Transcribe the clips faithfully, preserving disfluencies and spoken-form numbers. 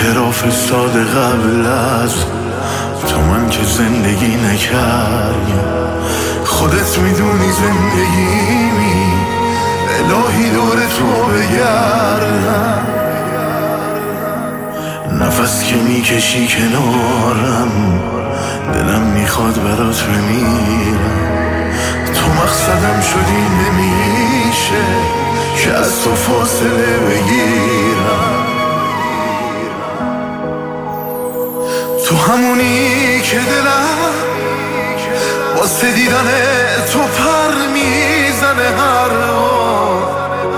اعتراف ساده قبل از تو من که زندگی نکردی. خودت میدونی زندگیمی الهی دور تو بگردم. نفس که میکشی کنارم دلم میخواد برات بمیرم. تو مقصدم شدی نمیشه که از تو فاصله بگیرم. تو همونی که دلم واسه دیدن تو پر میزنه هر بار.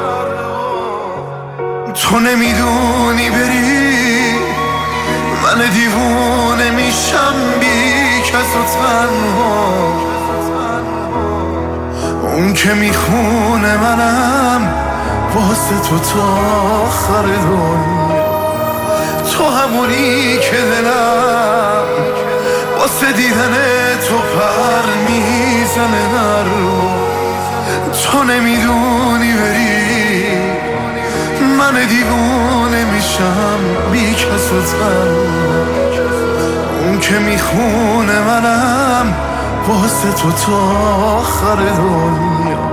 تو نمیدونی بری من دیوونه میشم بی کس و تنها. اون که میخونه منم واسه تو تا آخر دنیا. تو همونی که دلم واسه دیدن تو پر میزنه هر روز. تو نمیدونی بری من دیوونه میشم بی کس و تنها. اون که میخونه منم واسه تو تا آخر دنیا.